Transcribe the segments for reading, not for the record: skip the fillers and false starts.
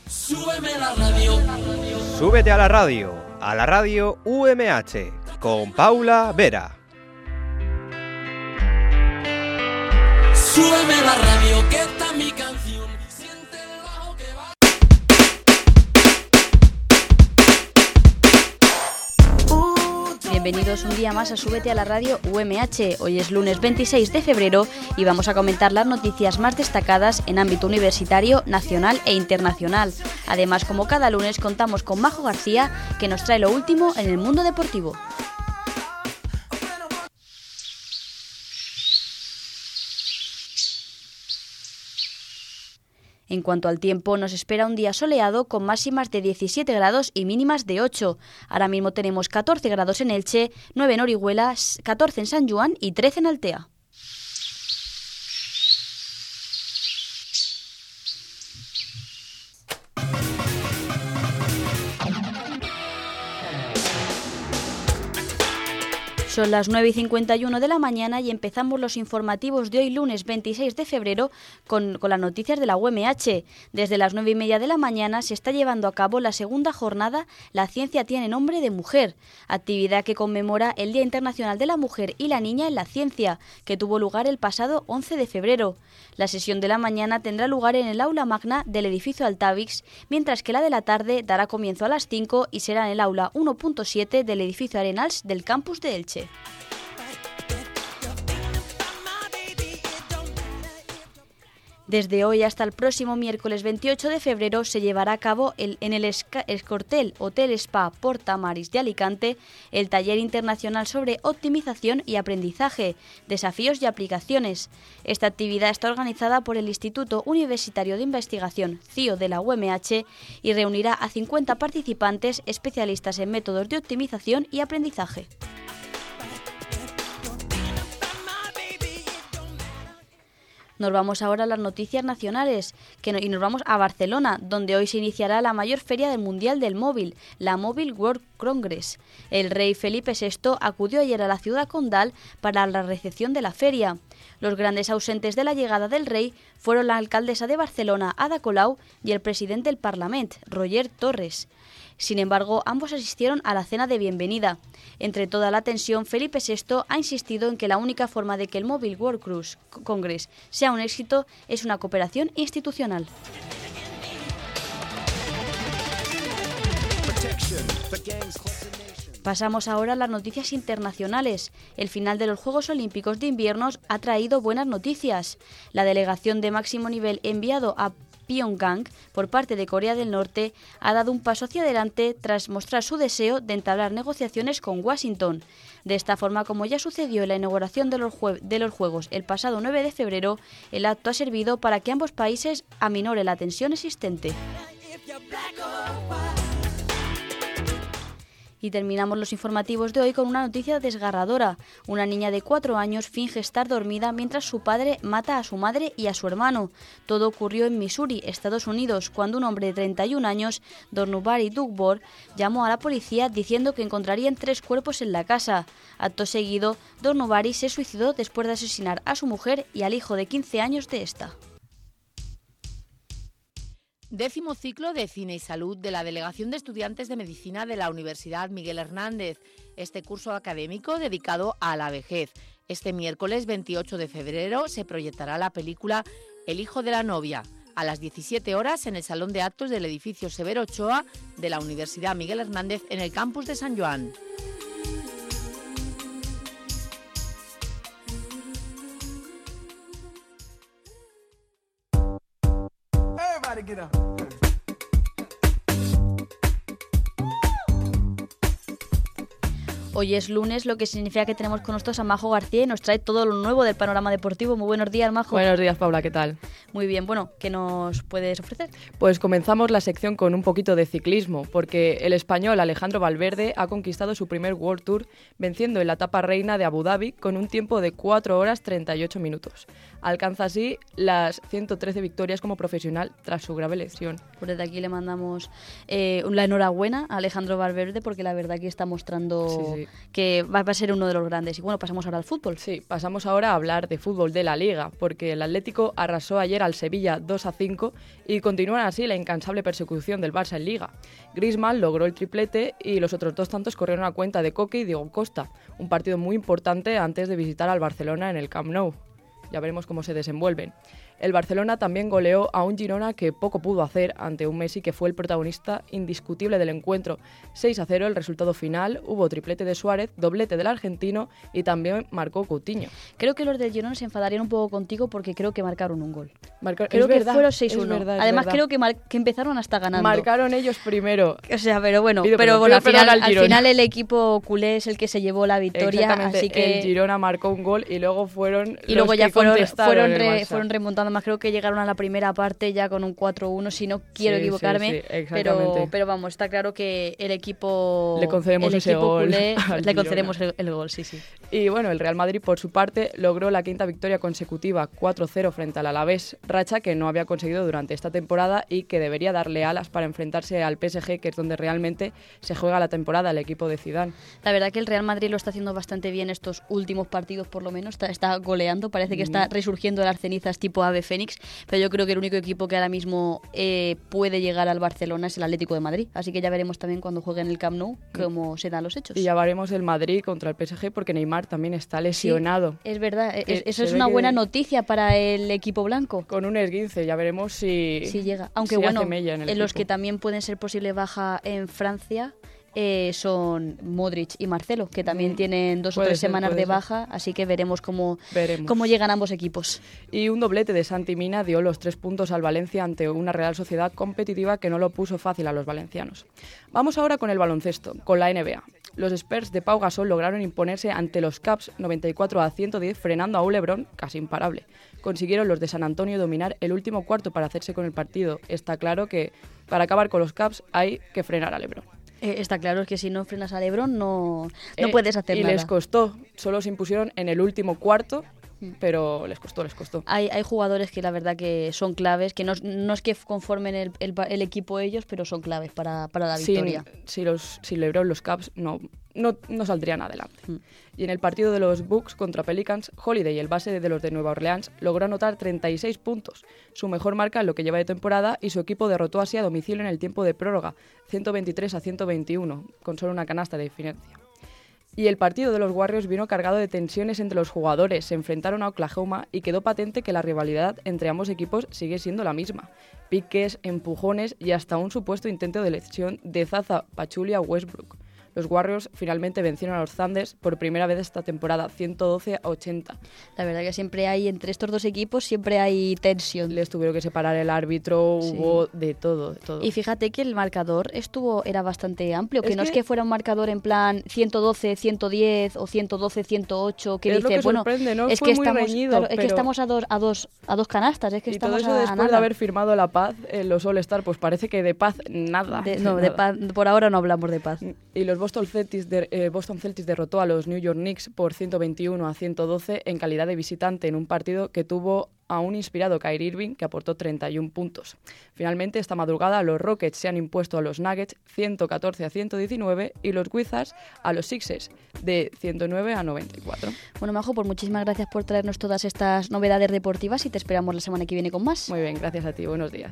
Súbeme la radio. Súbete a la radio UMH, con Paula Vera. Súbeme la radio, que esta es mi canción. Siente el bajo que va. Bienvenidos un día más a Súbete a la radio UMH. Hoy es lunes 26 de febrero y vamos a comentar las noticias más destacadas en ámbito universitario, nacional e internacional. Además, como cada lunes, contamos con Majo García, que nos trae lo último en el mundo deportivo. En cuanto al tiempo, nos espera un día soleado con máximas de 17 grados y mínimas de 8. Ahora mismo tenemos 14 grados en Elche, 9 en Orihuela, 14 en San Juan y 13 en Altea. Son las 9:51 de la mañana y empezamos los informativos de hoy lunes 26 de febrero con las noticias de la UMH. Desde las 9:30 de la mañana se está llevando a cabo la segunda jornada La ciencia tiene nombre de mujer, actividad que conmemora el Día Internacional de la Mujer y la Niña en la Ciencia, que tuvo lugar el pasado 11 de febrero. La sesión de la mañana tendrá lugar en el aula magna del edificio Altavix, mientras que la de la tarde dará comienzo a las 5 y será en el aula 1.7 del edificio Arenals del campus de Elche. Desde hoy hasta el próximo miércoles 28 de febrero se llevará a cabo en el Escortel Hotel Spa Porta Maris de Alicante el taller internacional sobre optimización y aprendizaje, desafíos y aplicaciones. Esta actividad está organizada por el Instituto Universitario de Investigación CIO de la UMH y reunirá a 50 participantes especialistas en métodos de optimización y aprendizaje. Nos vamos ahora a las noticias nacionales y nos vamos a Barcelona, donde hoy se iniciará la mayor feria del mundial del móvil, la Mobile World Congress. El rey Felipe VI acudió ayer a la ciudad condal para la recepción de la feria. Los grandes ausentes de la llegada del rey fueron la alcaldesa de Barcelona, Ada Colau, y el presidente del Parlament, Roger Torres. Sin embargo, ambos asistieron a la cena de bienvenida. Entre toda la tensión, Felipe VI ha insistido en que la única forma de que el Mobile World Congress sea un éxito es una cooperación institucional. Pasamos ahora a las noticias internacionales. El final de los Juegos Olímpicos de Invierno ha traído buenas noticias. La delegación de máximo nivel enviado a Pyongyang por parte de Corea del Norte ha dado un paso hacia adelante tras mostrar su deseo de entablar negociaciones con Washington. De esta forma, como ya sucedió en la inauguración de los Juegos el pasado 9 de febrero, el acto ha servido para que ambos países aminoren la tensión existente. Y terminamos los informativos de hoy con una noticia desgarradora. Una niña de 4 años finge estar dormida mientras su padre mata a su madre y a su hermano. Todo ocurrió en Missouri, Estados Unidos, cuando un hombre de 31 años, Dornubari Dugbor, llamó a la policía diciendo que encontrarían 3 cuerpos en la casa. Acto seguido, Dornubari se suicidó después de asesinar a su mujer y al hijo de 15 años de esta. 10º ciclo de Cine y Salud de la Delegación de Estudiantes de Medicina de la Universidad Miguel Hernández. Este curso académico dedicado a la vejez. Este miércoles 28 de febrero se proyectará la película El hijo de la novia, a las 17 horas en el Salón de Actos del edificio Severo Ochoa de la Universidad Miguel Hernández en el campus de San Juan. Get up. Hoy es lunes, lo que significa que tenemos con nosotros a Majo García y nos trae todo lo nuevo del panorama deportivo. Muy buenos días, Majo. Buenos días, Paula, ¿qué tal? Muy bien, bueno, ¿qué nos puedes ofrecer? Pues comenzamos la sección con un poquito de ciclismo, porque el español Alejandro Valverde ha conquistado su primer World Tour, venciendo en la etapa reina de Abu Dhabi con un tiempo de 4 horas 38 minutos. Alcanza así las 113 victorias como profesional tras su grave lesión. Pues desde aquí le mandamos la enhorabuena a Alejandro Valverde, porque la verdad que está mostrando que va a ser uno de los grandes. Y bueno, pasamos ahora al fútbol. Sí, pasamos ahora a hablar de fútbol de la Liga, porque el Atlético arrasó ayer al Sevilla 2-5 y continúa así la incansable persecución del Barça en Liga. Griezmann logró el triplete y los otros 2 tantos corrieron a cuenta de Coque y Diego Costa, un partido muy importante antes de visitar al Barcelona en el Camp Nou. Ya veremos cómo se desenvuelven. El Barcelona también goleó a un Girona que poco pudo hacer ante un Messi que fue el protagonista indiscutible del encuentro. 6-0 el resultado final, hubo triplete de Suárez, doblete del argentino y también marcó Coutinho. Creo que los del Girona se enfadarían un poco contigo porque creo que marcaron un gol. Creo que fueron 6-1. Además creo que empezaron hasta ganando. Marcaron ellos primero. O sea, pero bueno, al final el equipo culé es el que se llevó la victoria. Así que el Girona marcó un gol y luego fueron fueron remontando más. Creo que llegaron a la primera parte ya con un 4-1, si no quiero equivocarme. Sí, pero vamos, está claro que el equipo le concedemos ese gol. Culé, le concedemos el gol, sí. Y bueno, el Real Madrid por su parte logró la 5ª victoria consecutiva, 4-0 frente al Alavés, racha que no había conseguido durante esta temporada y que debería darle alas para enfrentarse al PSG, que es donde realmente se juega la temporada, el equipo de Zidane. La verdad que el Real Madrid lo está haciendo bastante bien estos últimos partidos, por lo menos está goleando, parece que está resurgiendo de las cenizas tipo ave fénix, pero yo creo que el único equipo que ahora mismo puede llegar al Barcelona es el Atlético de Madrid, así que ya veremos también cuando juegue en el Camp Nou cómo se dan los hechos. Y ya veremos el Madrid contra el PSG porque Neymar también está lesionado. Sí, es verdad, eso es una buena noticia para el equipo blanco. Con un esguince, ya veremos si llega. Aunque bueno, en los que también pueden ser posible baja en Francia son Modric y Marcelo, que también tienen 2 o 3 semanas de baja, así que veremos cómo llegan ambos equipos. Y un doblete de Santi Mina dio los 3 puntos al Valencia ante una Real Sociedad competitiva que no lo puso fácil a los valencianos. Vamos ahora con el baloncesto, con la NBA. Los Spurs de Pau Gasol lograron imponerse ante los Cavs 94-110, frenando a un LeBron casi imparable. Consiguieron los de San Antonio dominar el último cuarto para hacerse con el partido. Está claro que para acabar con los Cavs hay que frenar a LeBron. Está claro, es que si no frenas a LeBron no puedes hacer nada. Y les costó, solo se impusieron en el último cuarto, pero les costó. Hay jugadores que la verdad que son claves, que no es que conformen el equipo ellos, pero son claves para la victoria. Si LeBron los Cavs no saldrían adelante. Y en el partido de los Bucks contra Pelicans, Holiday, el base de los de Nueva Orleans, logró anotar 36 puntos, su mejor marca en lo que lleva de temporada, y su equipo derrotó así a domicilio en el tiempo de prórroga, 123-121, con solo una canasta de diferencia. Y el partido de los Warriors vino cargado de tensiones entre los jugadores, se enfrentaron a Oklahoma y quedó patente que la rivalidad entre ambos equipos sigue siendo la misma. Piques, empujones y hasta un supuesto intento de lesión de Zaza Pachulia Westbrook. Los Warriors finalmente vencieron a los Thunders por primera vez esta temporada, 112-80. La verdad que siempre hay, entre estos dos equipos, siempre hay tensión. Les tuvieron que separar el árbitro, hubo de todo. Y fíjate que el marcador era bastante amplio, que no es que fuera un marcador en plan 112-110 o 112-108, que dice, bueno, ¿no? es que estamos reñido, es que estamos a dos canastas, es que estamos todo eso después de haber firmado la paz en los All-Star, pues parece que de paz nada. De paz, por ahora no hablamos de paz. Y los Boston Celtics derrotó a los New York Knicks por 121-112 en calidad de visitante en un partido que tuvo a un inspirado Kyrie Irving que aportó 31 puntos. Finalmente, esta madrugada los Rockets se han impuesto a los Nuggets 114-119 y los Wizards a los Sixers de 109-94. Bueno, Majo, pues muchísimas gracias por traernos todas estas novedades deportivas y te esperamos la semana que viene con más. Muy bien, gracias a ti. Buenos días.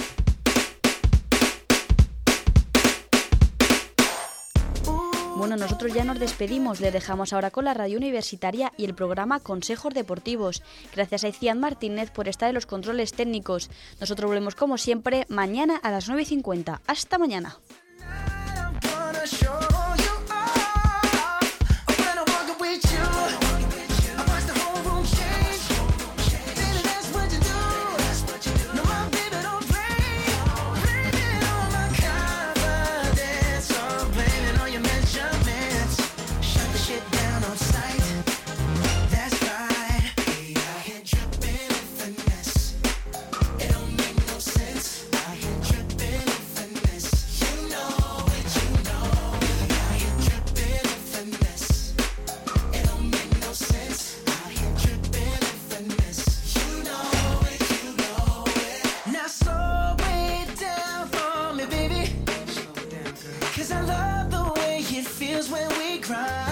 Bueno, nosotros ya nos despedimos, le dejamos ahora con la radio universitaria y el programa Consejos Deportivos. Gracias a Icián Martínez por estar en los controles técnicos. Nosotros volvemos como siempre mañana a las 9:50. ¡Hasta mañana! When we cry. cry.